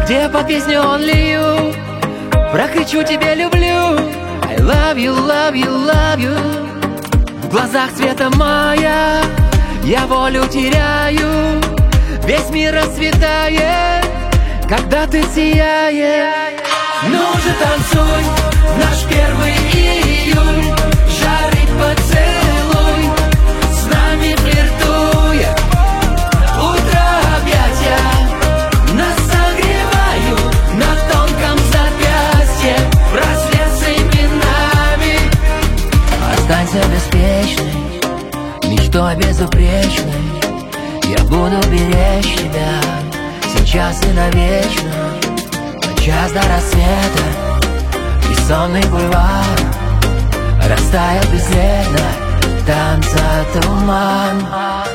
где по песню Only You прокричу тебе люблю. I love you, love you, love you. В глазах цвета мая я волю теряю. Весь мир расцветает, когда ты сияешь. Ну же танцуй, наш первый июль, жарит поцелуй, с нами флиртуя. Утро объятия нас согревают, на тонком запястье браслет с именами. Останься беспечной, мечтой безупречной. Я буду беречь тебя сейчас и навечно. На час до рассвета и сонный бульвар растаял бесследно танца туман.